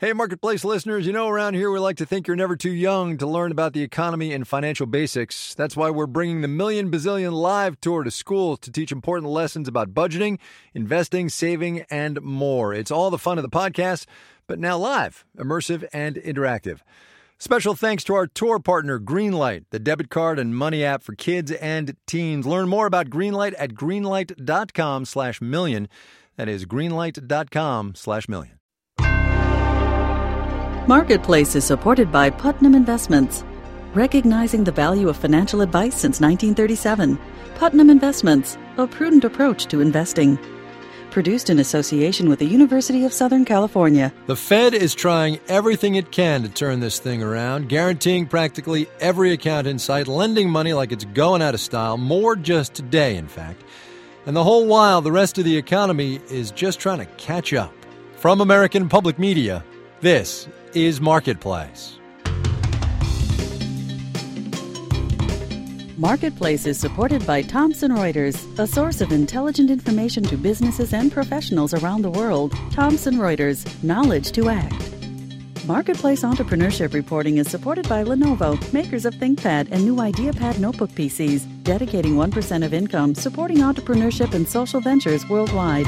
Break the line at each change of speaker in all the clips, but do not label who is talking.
Hey, Marketplace listeners, around here we like to think you're never too young to learn about the economy and financial basics. That's why we're bringing the Million Bazillion Live Tour to schools to teach important lessons about budgeting, investing, saving, and more. It's all the fun of the podcast, but now live, immersive, and interactive. Special thanks to our tour partner, Greenlight, the debit card and money app for kids and teens. Learn more about Greenlight at greenlight.com/million. That is greenlight.com/million.
Marketplace is supported by Putnam Investments. Recognizing the value of financial advice since 1937. Putnam Investments, a prudent approach to investing. Produced in association with the University of Southern California.
The Fed is trying everything it can to turn this thing around, guaranteeing practically every account in sight, lending money like it's going out of style, more just today, in fact. And the whole while, the rest of the economy is just trying to catch up. From American Public Media, this is Marketplace.
Marketplace is supported by Thomson Reuters, a source of intelligent information to businesses and professionals around the world. Thomson Reuters, knowledge to act. Marketplace entrepreneurship reporting is supported by Lenovo, makers of ThinkPad and new IdeaPad notebook PCs, dedicating 1% of income supporting entrepreneurship and social ventures worldwide.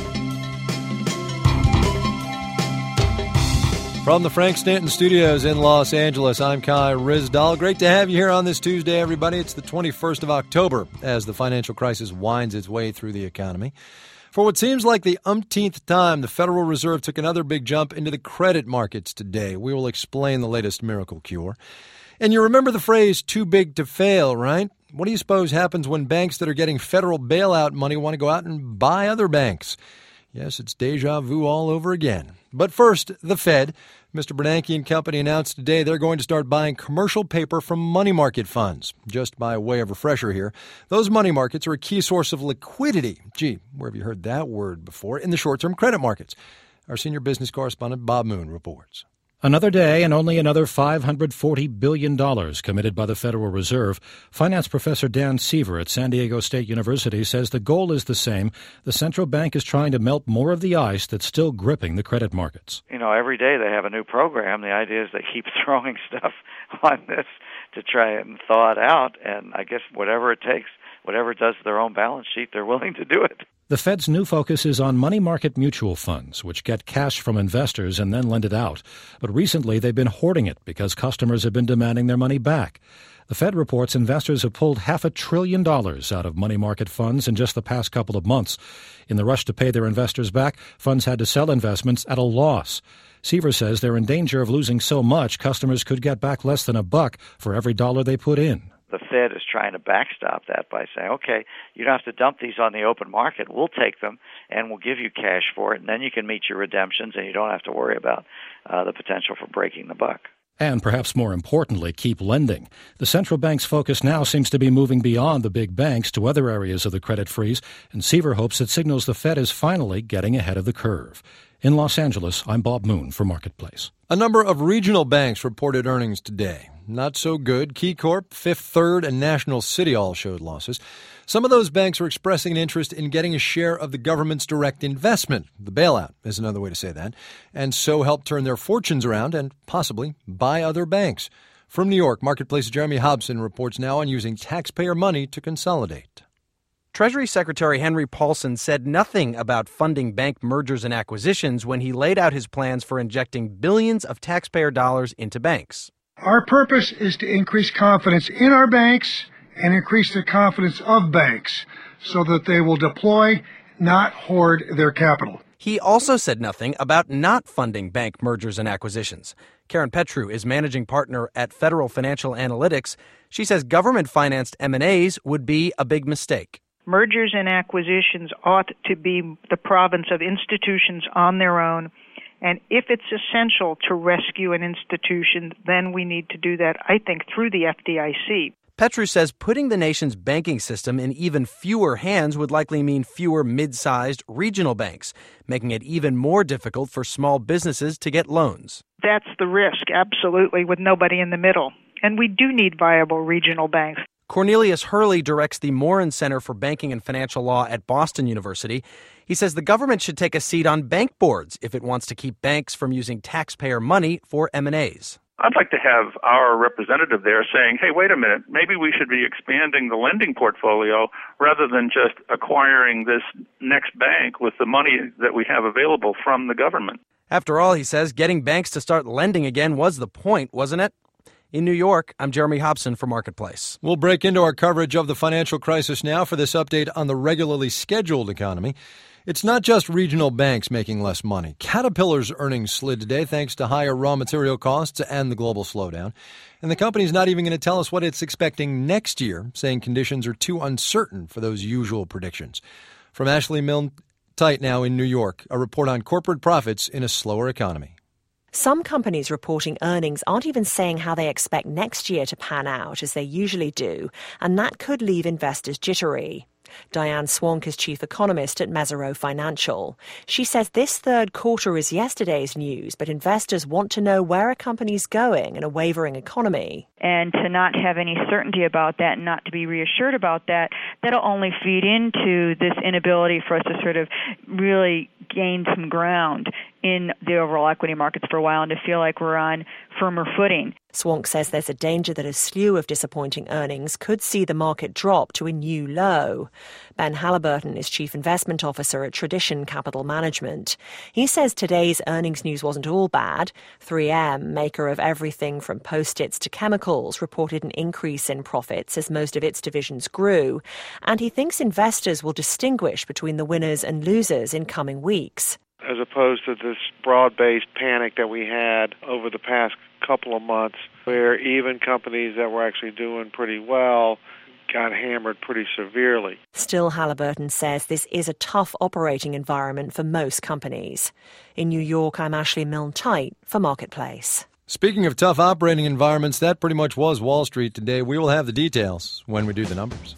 From the Frank Stanton Studios in Los Angeles, I'm Kai Ryssdal. Great to have you here on this Tuesday, everybody. It's the 21st of October as the financial crisis winds its way through the economy. For what seems like the umpteenth time, the Federal Reserve took another big jump into the credit markets today. We will explain the latest miracle cure. And you remember the phrase, too big to fail, right? What do you suppose happens when banks that are getting federal bailout money want to go out and buy other banks? Yes, it's deja vu all over again. But first, the Fed. Mr. Bernanke and company announced today they're going to start buying commercial paper from money market funds. Just by way of refresher here, those money markets are a key source of liquidity. Gee, where have you heard that word before? In the short-term credit markets. Our senior business correspondent, Bob Moon, reports.
Another day and only another $540 billion committed by the Federal Reserve. Finance professor Dan Seaver at San Diego State University says the goal is the same. The central bank is trying to melt more of the ice that's still gripping the credit markets.
Every day they have a new program. The idea is they keep throwing stuff on this to try and thaw it out. And I guess whatever it takes, whatever it does to their own balance sheet, they're willing to do it.
The Fed's new focus is on money market mutual funds, which get cash from investors and then lend it out. But recently, they've been hoarding it because customers have been demanding their money back. The Fed reports investors have pulled $500 billion out of money market funds in just the past couple of months. In the rush to pay their investors back, funds had to sell investments at a loss. Seaver says they're in danger of losing so much customers could get back less than $1 for every dollar they put in.
The Fed is trying to backstop that by saying, okay, you don't have to dump these on the open market. We'll take them and we'll give you cash for it, and then you can meet your redemptions and you don't have to worry about the potential for breaking the buck.
And perhaps more importantly, keep lending. The central bank's focus now seems to be moving beyond the big banks to other areas of the credit freeze, and Seaver hopes it signals the Fed is finally getting ahead of the curve. In Los Angeles, I'm Bob Moon for Marketplace.
A number of regional banks reported earnings today. Not so good. KeyCorp, Fifth Third, and National City all showed losses. Some of those banks are expressing an interest in getting a share of the government's direct investment. The bailout is another way to say that. And so help turn their fortunes around and possibly buy other banks. From New York, Marketplace's Jeremy Hobson reports now on using taxpayer money to consolidate.
Treasury Secretary Henry Paulson said nothing about funding bank mergers and acquisitions when he laid out his plans for injecting billions of taxpayer dollars into banks.
Our purpose is to increase confidence in our banks and increase the confidence of banks so that they will deploy, not hoard their capital.
He also said nothing about not funding bank mergers and acquisitions. Karen Petru is managing partner at Federal Financial Analytics. She says government-financed M&As would be a big mistake.
Mergers and acquisitions ought to be the province of institutions on their own. And if it's essential to rescue an institution, then we need to do that, I think, through the FDIC.
Petru says putting the nation's banking system in even fewer hands would likely mean fewer mid-sized regional banks, making it even more difficult for small businesses to get loans.
That's the risk, absolutely, with nobody in the middle. And we do need viable regional banks.
Cornelius Hurley directs the Morin Center for Banking and Financial Law at Boston University. He says the government should take a seat on bank boards if it wants to keep banks from using taxpayer money for M&As.
I'd like to have our representative there saying, hey, wait a minute, maybe we should be expanding the lending portfolio rather than just acquiring this next bank with the money that we have available from the government.
After all, he says, getting banks to start lending again was the point, wasn't it? In New York, I'm Jeremy Hobson for Marketplace.
We'll break into our coverage of the financial crisis now for this update on the regularly scheduled economy. It's not just regional banks making less money. Caterpillar's earnings slid today thanks to higher raw material costs and the global slowdown. And the company's not even going to tell us what it's expecting next year, saying conditions are too uncertain for those usual predictions. From Ashley Milne-Tite now in New York, a report on corporate profits in a slower economy.
Some companies reporting earnings aren't even saying how they expect next year to pan out, as they usually do, and that could leave investors jittery. Diane Swank is chief economist at Mesirow Financial. She says this third quarter is yesterday's news, but investors want to know where a company's going in a wavering economy.
And to not have any certainty about that and not to be reassured about that, that'll only feed into this inability for us to sort of really gain some ground in the overall equity markets for a while and to feel like we're on firmer footing.
Swank says there's a danger that a slew of disappointing earnings could see the market drop to a new low. Ben Halliburton is Chief Investment Officer at Tradition Capital Management. He says today's earnings news wasn't all bad. 3M, maker of everything from Post-its to chemicals, reported an increase in profits as most of its divisions grew. And he thinks investors will distinguish between the winners and losers in coming weeks.
As opposed to this broad-based panic that we had over the past couple of months, where even companies that were actually doing pretty well got hammered pretty severely.
Still, Halliburton says this is a tough operating environment for most companies. In New York, I'm Ashley Milne-Tite for Marketplace.
Speaking of tough operating environments, that pretty much was Wall Street today. We will have the details when we do the numbers.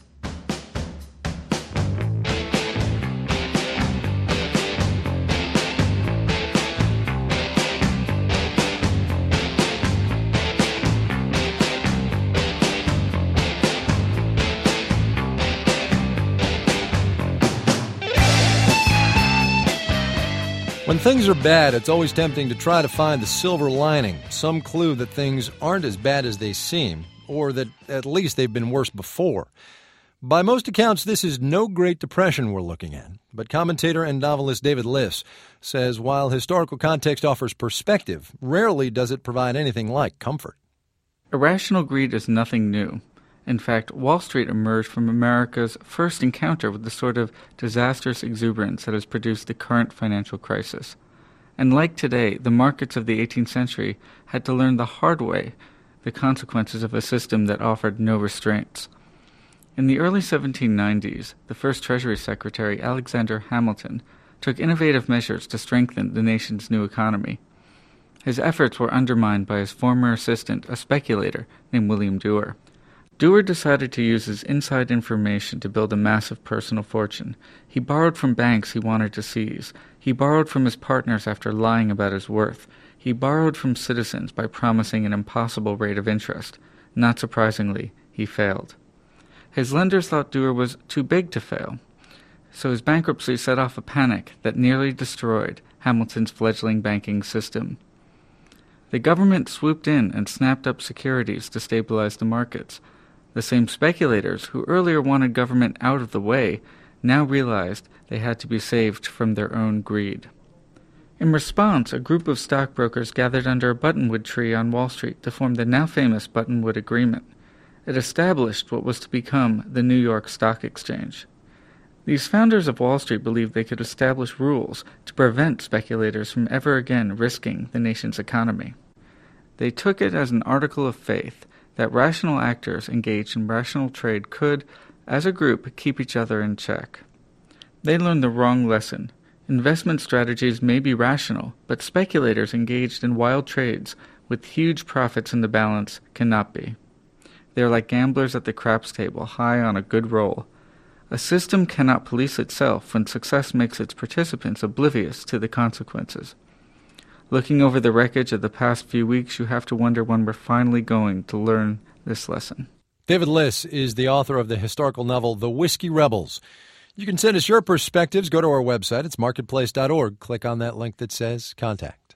When things are bad, it's always tempting to try to find the silver lining, some clue that things aren't as bad as they seem, or that at least they've been worse before. By most accounts, this is no Great Depression we're looking at, but commentator and novelist David Liss says while historical context offers perspective, rarely does it provide anything like comfort.
Irrational greed is nothing new. In fact, Wall Street emerged from America's first encounter with the sort of disastrous exuberance that has produced the current financial crisis. And like today, the markets of the 18th century had to learn the hard way the consequences of a system that offered no restraints. In the early 1790s, the first Treasury Secretary, Alexander Hamilton, took innovative measures to strengthen the nation's new economy. His efforts were undermined by his former assistant, a speculator named William Duer. Duer decided to use his inside information to build a massive personal fortune. He borrowed from banks he wanted to seize. He borrowed from his partners after lying about his worth. He borrowed from citizens by promising an impossible rate of interest. Not surprisingly, he failed. His lenders thought Duer was too big to fail, so his bankruptcy set off a panic that nearly destroyed Hamilton's fledgling banking system. The government swooped in and snapped up securities to stabilize the markets. The same speculators who earlier wanted government out of the way now realized they had to be saved from their own greed. In response, a group of stockbrokers gathered under a buttonwood tree on Wall Street to form the now famous Buttonwood Agreement. It established what was to become the New York Stock Exchange. These founders of Wall Street believed they could establish rules to prevent speculators from ever again risking the nation's economy. They took it as an article of faith that rational actors engaged in rational trade could, as a group, keep each other in check. They learned the wrong lesson. Investment strategies may be rational, but speculators engaged in wild trades with huge profits in the balance cannot be. They are like gamblers at the craps table, high on a good roll. A system cannot police itself when success makes its participants oblivious to the consequences. Looking over the wreckage of the past few weeks, you have to wonder when we're finally going to learn this lesson.
David Liss is the author of the historical novel The Whiskey Rebels. You can send us your perspectives. Go to our website. It's marketplace.org. Click on that link that says Contact.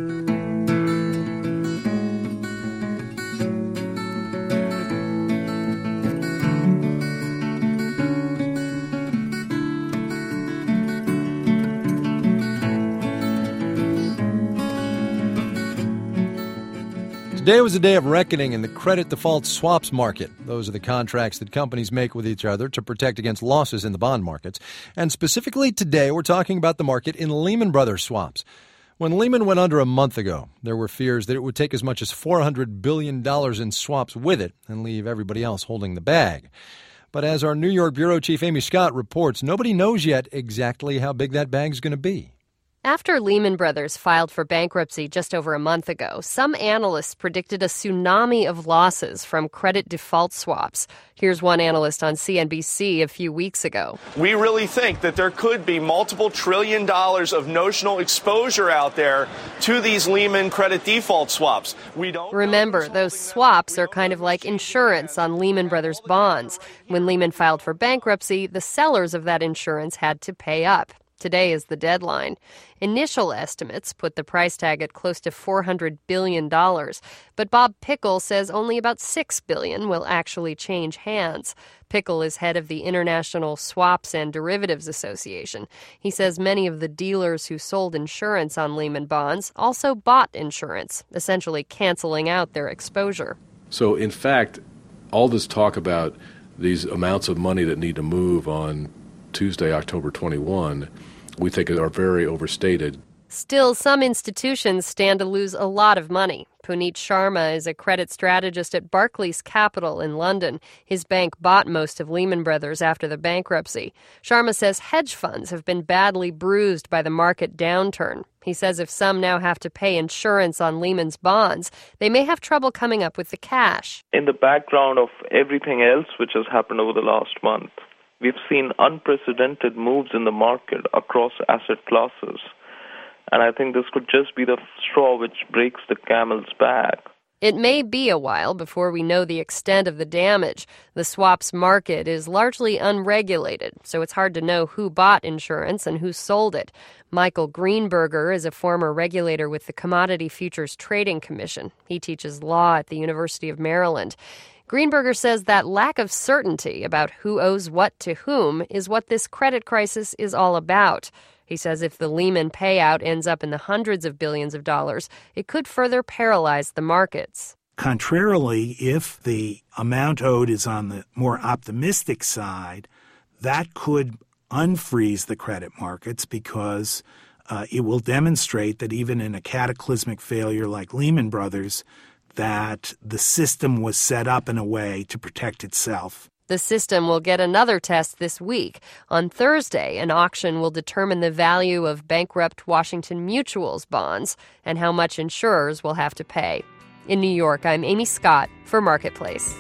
Today was a day of reckoning in the credit default swaps market. Those are the contracts that companies make with each other to protect against losses in the bond markets. And specifically today, we're talking about the market in Lehman Brothers swaps. When Lehman went under a month ago, there were fears that it would take as much as $400 billion in swaps with it and leave everybody else holding the bag. But as our New York bureau chief Amy Scott reports, nobody knows yet exactly how big that bag's going to be.
After Lehman Brothers filed for bankruptcy just over a month ago, some analysts predicted a tsunami of losses from credit default swaps. Here's one analyst on CNBC a few weeks ago.
We really think that there could be multiple $1 trillion of notional exposure out there to these Lehman credit default swaps.
Remember, those swaps are kind of like insurance on Lehman Brothers bonds. When Lehman filed for bankruptcy, the sellers of that insurance had to pay up. Today is the deadline. Initial estimates put the price tag at close to $400 billion. But Bob Pickle says only about $6 billion will actually change hands. Pickle is head of the International Swaps and Derivatives Association. He says many of the dealers who sold insurance on Lehman bonds also bought insurance, essentially canceling out their exposure.
So, in fact, all this talk about these amounts of money that need to move on Tuesday, October 21, we think are very overstated.
Still, some institutions stand to lose a lot of money. Puneet Sharma is a credit strategist at Barclays Capital in London. His bank bought most of Lehman Brothers after the bankruptcy. Sharma says hedge funds have been badly bruised by the market downturn. He says if some now have to pay insurance on Lehman's bonds, they may have trouble coming up with the cash.
In the background of everything else which has happened over the last month, we've seen unprecedented moves in the market across asset classes. And I think this could just be the straw which breaks the camel's back.
It may be a while before we know the extent of the damage. The swaps market is largely unregulated, so it's hard to know who bought insurance and who sold it. Michael Greenberger is a former regulator with the Commodity Futures Trading Commission. He teaches law at the University of Maryland. Greenberger says that lack of certainty about who owes what to whom is what this credit crisis is all about. He says if the Lehman payout ends up in the hundreds of billions of dollars, it could further paralyze the markets.
Contrarily, if the amount owed is on the more optimistic side, that could unfreeze the credit markets because it will demonstrate that even in a cataclysmic failure like Lehman Brothers, that the system was set up in a way to protect itself.
The system will get another test this week. On Thursday, an auction will determine the value of bankrupt Washington Mutual's bonds and how much insurers will have to pay. In New York, I'm Amy Scott for Marketplace.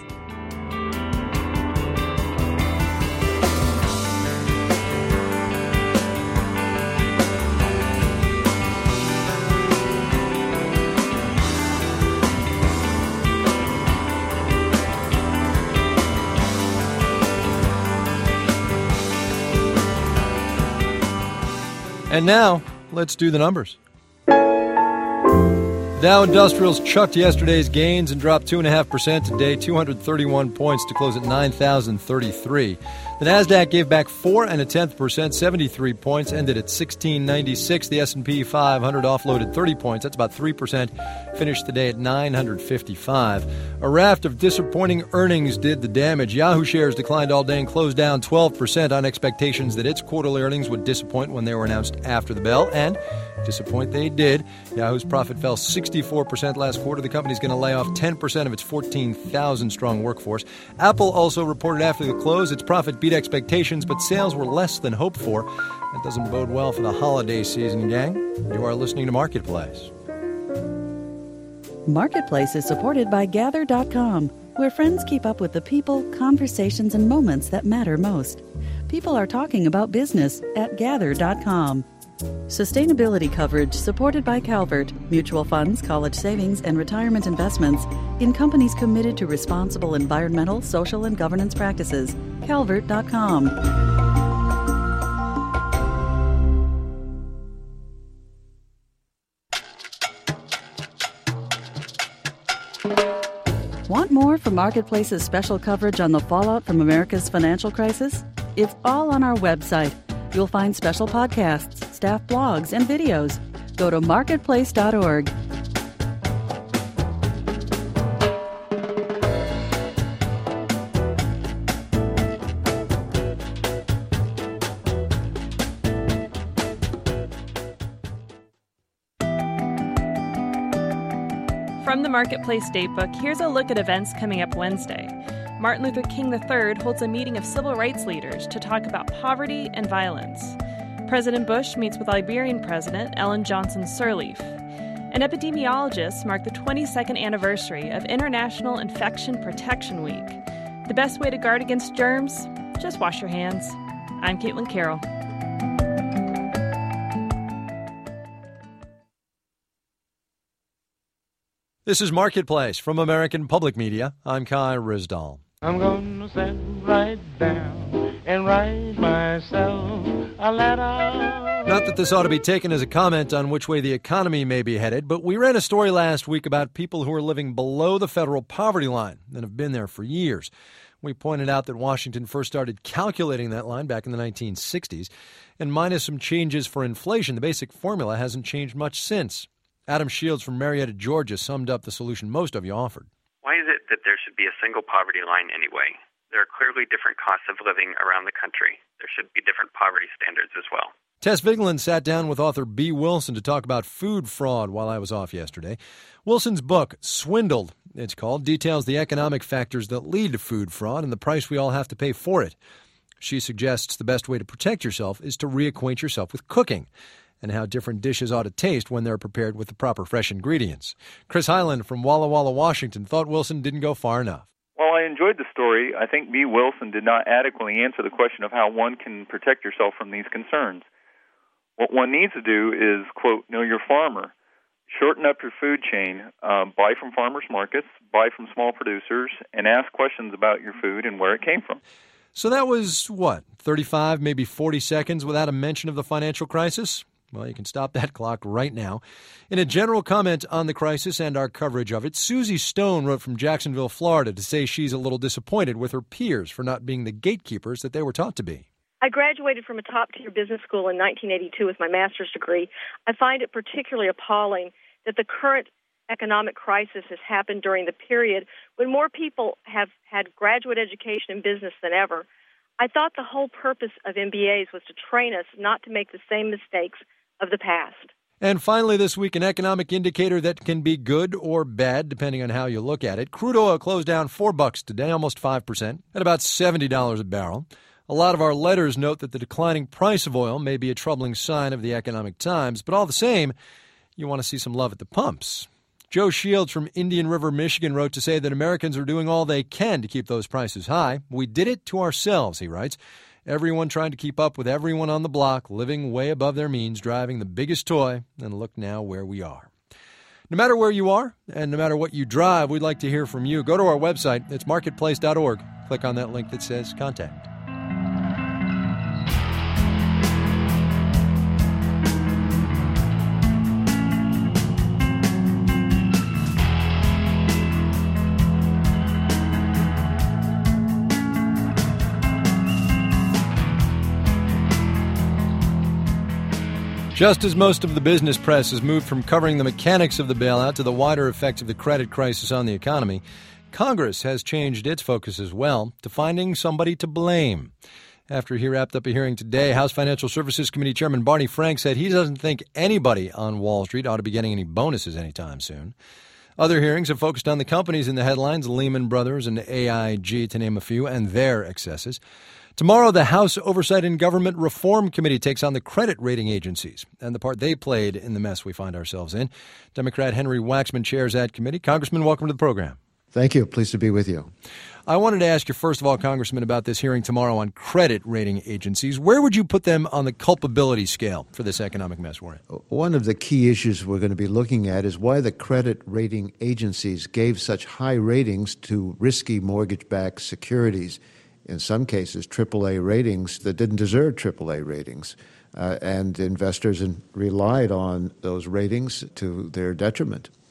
And now, let's do the numbers. Dow Industrials chucked yesterday's gains and dropped 2.5% today, 231 points to close at 9,033. The Nasdaq gave back 4.1%, 73 points, ended at 1696. The S&P 500 offloaded 30 points. That's about 3%. Finished the day at 955. A raft of disappointing earnings did the damage. Yahoo shares declined all day and closed down 12% on expectations that its quarterly earnings would disappoint when they were announced after the bell, and disappoint they did. Yahoo's profit fell 64% last quarter. The company's going to lay off 10% of its 14,000-strong workforce. Apple also reported after the close its profit beat expectations, but sales were less than hoped for. That doesn't bode well for the holiday season, gang. You are listening to Marketplace.
Marketplace is supported by Gather.com, where friends keep up with the people, conversations, and moments that matter most. People are talking about business at Gather.com. Sustainability coverage supported by Calvert, mutual funds, college savings, and retirement investments in companies committed to responsible environmental, social, and governance practices. Calvert.com. Want more from Marketplace's special coverage on the fallout from America's financial crisis? It's all on our website. You'll find special podcasts, staff blogs, and videos. Go to marketplace.org.
From the Marketplace Datebook, here's a look at events coming up Wednesday. Martin Luther King III holds a meeting of civil rights leaders to talk about poverty and violence. President Bush meets with Liberian President Ellen Johnson Sirleaf. And epidemiologists mark the 22nd anniversary of International Infection Protection Week. The best way to guard against germs? Just wash your hands. I'm Caitlin Carroll.
This is Marketplace from American Public Media. I'm Kai Ryssdal.
I'm gonna sit right down and write myself a letter.
Not that this ought to be taken as a comment on which way the economy may be headed, but we ran a story last week about people who are living below the federal poverty line and have been there for years. We pointed out that Washington first started calculating that line back in the 1960s, and minus some changes for inflation, the basic formula hasn't changed much since. Adam Shields from Marietta, Georgia, summed up the solution most of you offered.
Why is it that there should be a single poverty line anyway? There are clearly different costs of living around the country. There should be different poverty standards as well.
Tess Vigeland sat down with author Bea Wilson to talk about food fraud while I was off yesterday. Wilson's book, Swindled, it's called, details the economic factors that lead to food fraud and the price we all have to pay for it. She suggests the best way to protect yourself is to reacquaint yourself with cooking and how different dishes ought to taste when they're prepared with the proper fresh ingredients. Chris Hyland from Walla Walla, Washington, thought Wilson didn't go far enough.
While I enjoyed the story, I think Bea Wilson did not adequately answer the question of how one can protect yourself from these concerns. What one needs to do is, quote, know your farmer. Shorten up your food chain. Buy from farmers markets, buy from small producers, and ask questions about your food and where it came from.
So that was, 35, maybe 40 seconds without a mention of the financial crisis? Well, you can stop that clock right now. In a general comment on the crisis and our coverage of it, Susie Stone wrote from Jacksonville, Florida, to say she's a little disappointed with her peers for not being the gatekeepers that they were taught to be.
I graduated from a top-tier business school in 1982 with my master's degree. I find it particularly appalling that the current economic crisis has happened during the period when more people have had graduate education in business than ever. I thought the whole purpose of MBAs was to train us not to make the same mistakes of the past.
And finally this week, an economic indicator that can be good or bad, depending on how you look at it. Crude oil closed down $4 today, almost 5%, at about $70 a barrel. A lot of our letters note that the declining price of oil may be a troubling sign of the economic times, but all the same, you want to see some love at the pumps. Joe Shields from Indian River, Michigan, wrote to say that Americans are doing all they can to keep those prices high. We did it to ourselves, he writes. Everyone trying to keep up with everyone on the block, living way above their means, driving the biggest toy, and look now where we are. No matter where you are, and no matter what you drive, we'd like to hear from you. Go to our website. It's marketplace.org. Click on that link that says Contact. Just as most of the business press has moved from covering the mechanics of the bailout to the wider effects of the credit crisis on the economy, Congress has changed its focus as well to finding somebody to blame. After he wrapped up a hearing today, House Financial Services Committee Chairman Barney Frank said he doesn't think anybody on Wall Street ought to be getting any bonuses anytime soon. Other hearings have focused on the companies in the headlines, Lehman Brothers and AIG, to name a few, and their excesses. Tomorrow, the House Oversight and Government Reform Committee takes on the credit rating agencies and the part they played in the mess we find ourselves in. Democrat Henry Waxman chairs that committee. Congressman, welcome to the program.
Thank you. Pleased to be with you.
I wanted to ask you, first of all, Congressman, about this hearing tomorrow on credit rating agencies. Where would you put them on the culpability scale for this economic mess we're in?
One of the key issues we're going to be looking at is why the credit rating agencies gave such high ratings to risky mortgage-backed securities. In some cases, AAA ratings that didn't deserve AAA ratings. And investors relied on those ratings to their detriment.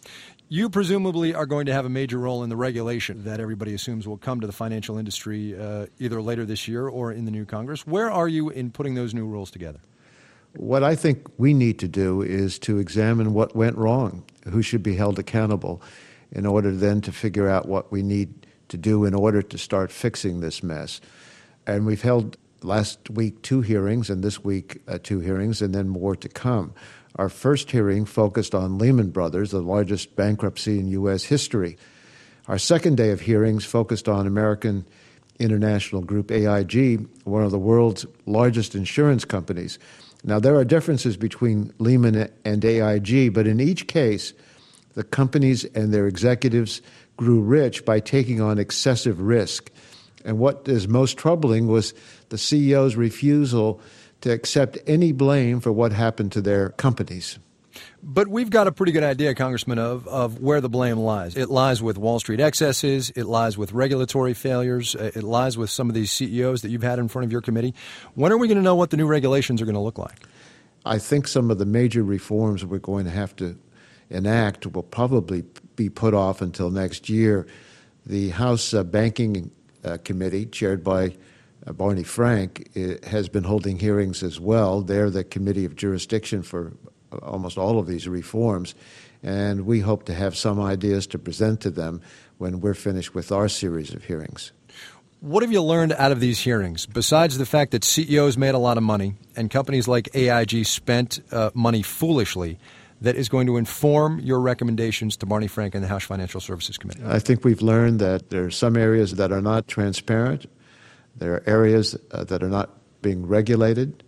You presumably are going to have a major role in the regulation that everybody assumes will come to the financial industry either later this year or in the new Congress. Where are you in putting those new rules together?
What I think we need to do is to examine what went wrong, who should be held accountable, in order then to figure out what we need to do in order to start fixing this mess. And we've held last week 2 hearings, and this week 2 hearings, and then more to come. Our first hearing focused on Lehman Brothers, the largest bankruptcy in U.S. history. Our second day of hearings focused on American International Group, AIG, one of the world's largest insurance companies. Now, there are differences between Lehman and AIG, but in each case, the companies and their executives grew rich by taking on excessive risk. And what is most troubling was the CEO's refusal to accept any blame for what happened to their companies.
But we've got a pretty good idea, Congressman, of where the blame lies. It lies with Wall Street excesses. It lies with regulatory failures. It lies with some of these CEOs that you've had in front of your committee. When are we going to know what the new regulations are going to look like?
I think some of the major reforms we're going to have to enact will probably be put off until next year. The House Banking Committee, chaired by Barney Frank, has been holding hearings as well. They're the committee of jurisdiction for almost all of these reforms, and we hope to have some ideas to present to them when we're finished with our series of hearings.
What have you learned out of these hearings, besides the fact that CEOs made a lot of money and companies like AIG spent money foolishly, that is going to inform your recommendations to Barney Frank and the House Financial Services Committee?
I think we've learned that there are some areas that are not transparent. There are areas that are not being regulated.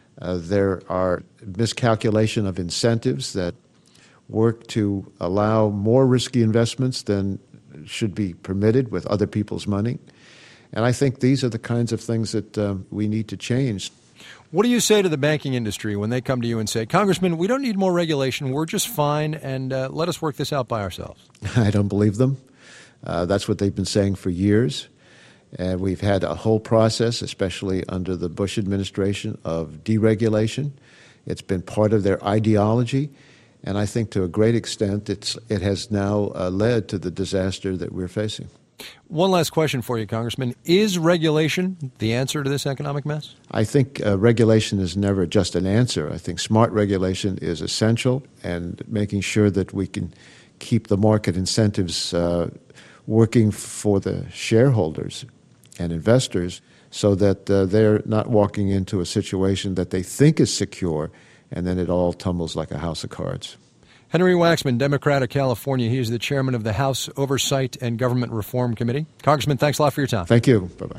There are miscalculation of incentives that work to allow more risky investments than should be permitted with other people's money. And I think these are the kinds of things that we need to change.
What do you say to the banking industry when they come to you and say, Congressman, we don't need more regulation, we're just fine, and let us work this out by ourselves?
I don't believe them. That's what they've been saying for years. And we've had a whole process, especially under the Bush administration, of deregulation. It's been part of their ideology, and I think to a great extent it has now led to the disaster that we're facing.
One last question for you, Congressman. Is regulation the answer to this economic mess?
I think regulation is never just an answer. I think smart regulation is essential, and making sure that we can keep the market incentives working for the shareholders and investors so that they're not walking into a situation that they think is secure and then it all tumbles like a house of cards.
Henry Waxman, Democrat of California. He is the chairman of the House Oversight and Government Reform Committee. Congressman, thanks a lot for your time.
Thank you. Bye-bye.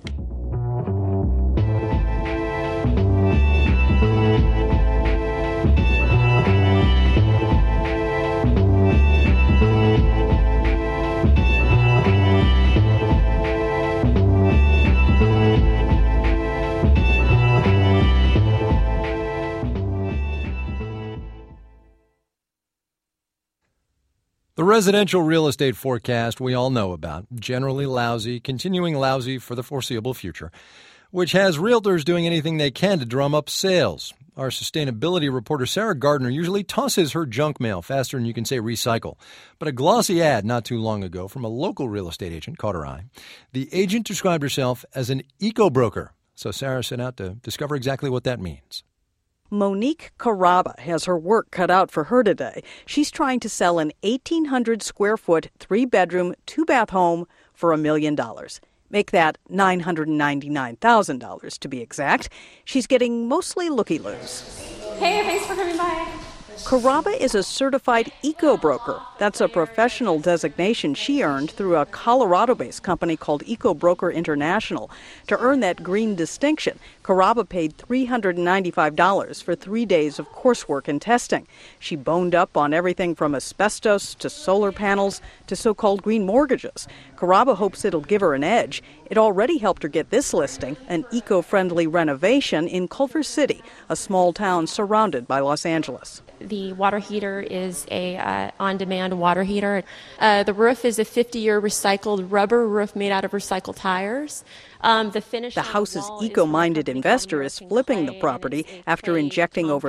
The residential real estate forecast we all know about, generally lousy, continuing lousy for the foreseeable future, which has realtors doing anything they can to drum up sales. Our sustainability reporter Sarah Gardner usually tosses her junk mail faster than you can say recycle. But a glossy ad not too long ago from a local real estate agent caught her eye. The agent described herself as an eco-broker. So Sarah set out to discover exactly what that means.
Monique Caraba has her work cut out for her today. She's trying to sell an 1,800 square foot, 3-bedroom, 2-bath home for $1 million. Make that $999,000 to be exact. She's getting mostly looky-loos.
Hey, thanks for coming by.
Caraba is a certified eco-broker. That's a professional designation she earned through a Colorado-based company called Eco-Broker International. To earn that green distinction, Caraba paid $395 for 3 days of coursework and testing. She boned up on everything from asbestos to solar panels to so-called green mortgages. Caraba hopes it'll give her an edge. It already helped her get this listing, an eco-friendly renovation in Culver City, a small town surrounded by Los Angeles.
The water heater is a on-demand water heater. The roof is a 50-year recycled rubber roof made out of recycled tires.
The house's eco-minded investor is flipping the property after injecting over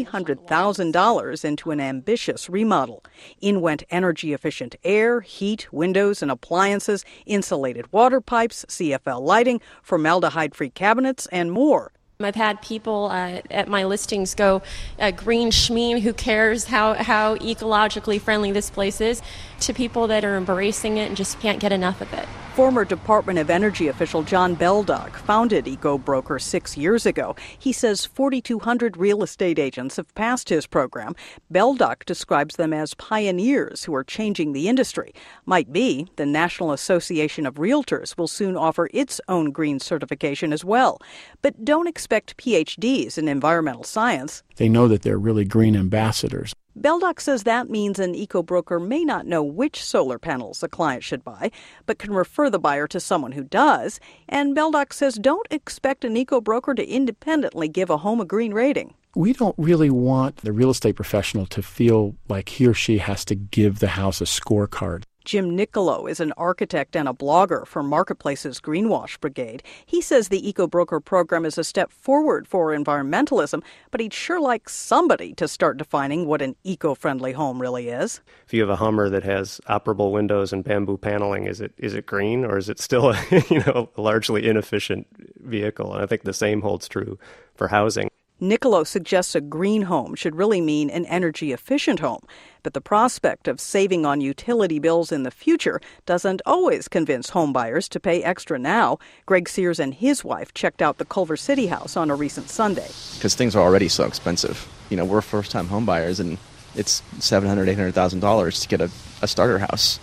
$300,000 into an ambitious remodel. In went energy-efficient air, heat, windows and appliances, insulated water pipes, CFL lighting, formaldehyde-free cabinets, and more.
I've had people at my listings go, green schmeen, who cares how ecologically friendly this place is, to people that are embracing it and just can't get enough of it.
Former Department of Energy official John Beldock founded EcoBroker 6 years ago. He says 4,200 real estate agents have passed his program. Beldock describes them as pioneers who are changing the industry. Might be the National Association of Realtors will soon offer its own green certification as well. But don't expect PhDs in environmental science.
They know that they're really green ambassadors.
Beldock says that means an EcoBroker may not know which solar panels a client should buy, but can refer the buyer to someone who does. And Beldock says don't expect an EcoBroker to independently give a home a green rating.
We don't really want the real estate professional to feel like he or she has to give the house a scorecard.
Jim Nicolo is an architect and a blogger for Marketplace's Greenwash Brigade. He says the EcoBroker program is a step forward for environmentalism, but he'd sure like somebody to start defining what an eco-friendly home really is.
If you have a Hummer that has operable windows and bamboo paneling, is it green, or is it still a largely inefficient vehicle? And I think the same holds true for housing.
Nicolo suggests a green home should really mean an energy-efficient home, but the prospect of saving on utility bills in the future doesn't always convince homebuyers to pay extra now. Greg Sears and his wife checked out the Culver City house on a recent Sunday.
Because things are already so expensive. We're first-time homebuyers, and it's $700,000, $800,000 to get a starter house,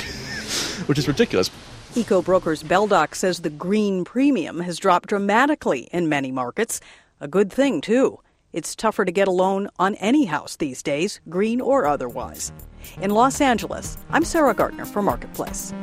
which is ridiculous.
EcoBroker's Beldock says the green premium has dropped dramatically in many markets. A good thing, too. It's tougher to get a loan on any house these days, green or otherwise. In Los Angeles, I'm Sarah Gardner for Marketplace.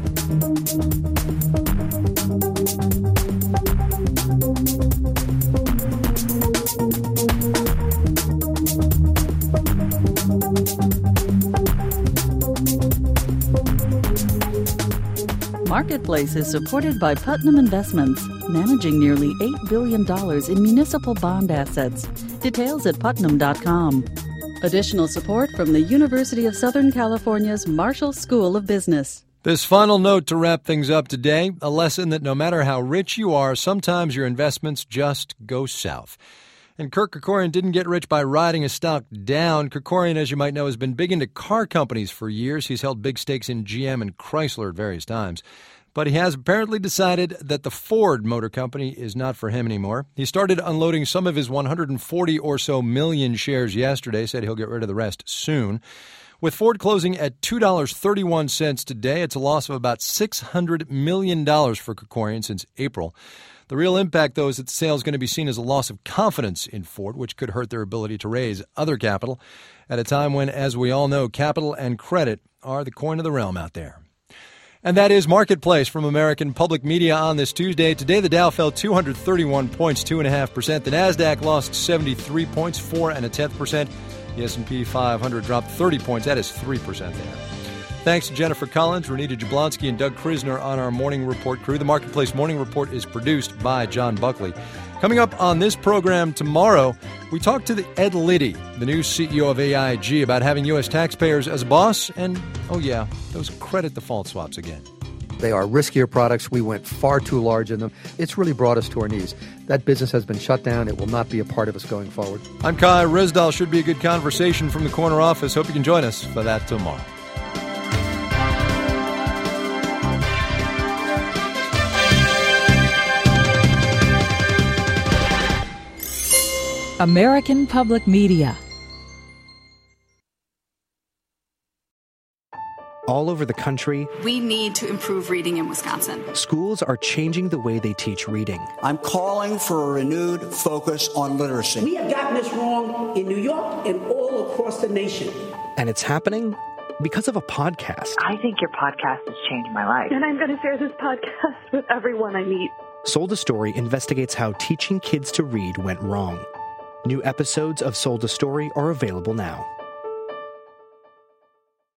Marketplace is supported by Putnam Investments, managing nearly $8 billion in municipal bond assets. Details at putnam.com. Additional support from the University of Southern California's Marshall School of Business.
This final note to wrap things up today, a lesson that no matter how rich you are, sometimes your investments just go south. And Kirk Kerkorian didn't get rich by riding a stock down. Kerkorian, as you might know, has been big into car companies for years. He's held big stakes in GM and Chrysler at various times. But he has apparently decided that the Ford Motor Company is not for him anymore. He started unloading some of his 140 or so million shares yesterday, said he'll get rid of the rest soon. With Ford closing at $2.31 today, it's a loss of about $600 million for Kerkorian since April. The real impact, though, is that the sale is going to be seen as a loss of confidence in Ford, which could hurt their ability to raise other capital at a time when, as we all know, capital and credit are the coin of the realm out there. And that is Marketplace from American Public Media on this Tuesday. Today, the Dow fell 231 points, 2.5%. The Nasdaq lost 73 points, 4.1%. The S&P 500 dropped 30 points. That is 3% there. Thanks to Jennifer Collins, Renita Jablonski, and Doug Krisner on our Morning Report crew. The Marketplace Morning Report is produced by John Buckley. Coming up on this program tomorrow, we talk to Ed Liddy, the new CEO of AIG, about having U.S. taxpayers as a boss and, oh yeah, those credit default swaps again.
They are riskier products. We went far too large in them. It's really brought us to our knees. That business has been shut down. It will not be a part of us going forward.
I'm Kai Risdal. Should be a good conversation from the corner office. Hope you can join us for that tomorrow.
American Public Media.
All over the country,
we need to improve reading in Wisconsin.
Schools are changing the way they teach reading.
I'm calling for a renewed focus on literacy.
We have gotten this wrong in New York and all across the nation.
And it's happening because of a podcast.
I think your podcast has changed my life.
And I'm going to share this podcast with everyone I meet.
Sold a Story investigates how teaching kids to read went wrong. New episodes of Sold a Story are available now.